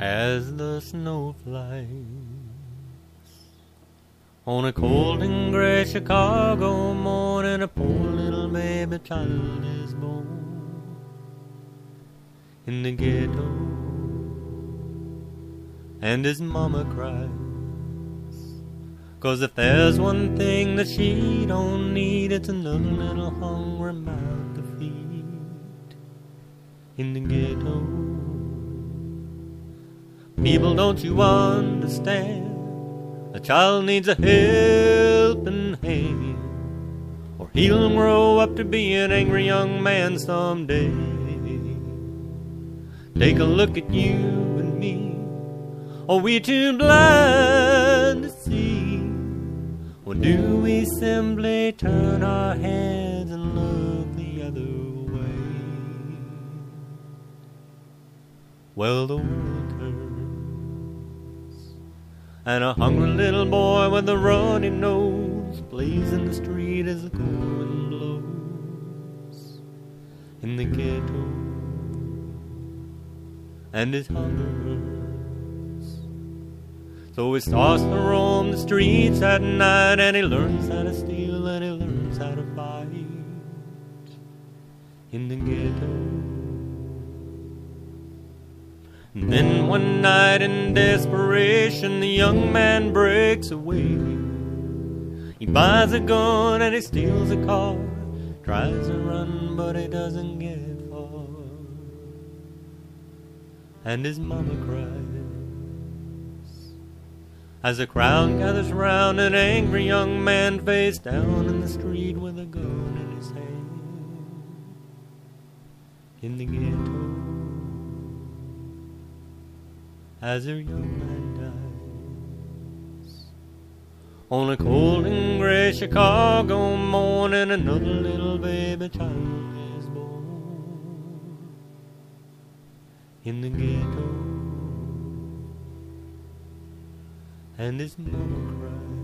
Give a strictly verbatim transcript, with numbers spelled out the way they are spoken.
as the snow flies. On a cold and gray Chicago morning, a poor little baby child is born in the ghetto, and his mama cries, 'cause if there's one thing that she don't need, it's another little hungry mouth to feed in the ghetto. People, don't you understand? A child needs a helping hand, or he'll grow up to be an angry young man someday. Take a look at you and me. Are we too blind to see? Or do we simply turn our heads and look the other way? Well, the world turns, and a hungry little boy with a runny nose plays in the street as the cold wind blows in the ghetto, and his hunger hurts. So he starts to roam the streets at night, and he learns how to steal, and he learns how to fight in the ghetto. And then one night in desperation, the young man breaks away. He buys a gun and he steals a car, tries to run but he doesn't get far, and his mama cries as the crowd gathers round an angry young man face down in the street with a gun in his hand in the ghetto, as her young man dies. On a cold and gray Chicago morning, another little baby child is born in the ghetto, and his mama cries.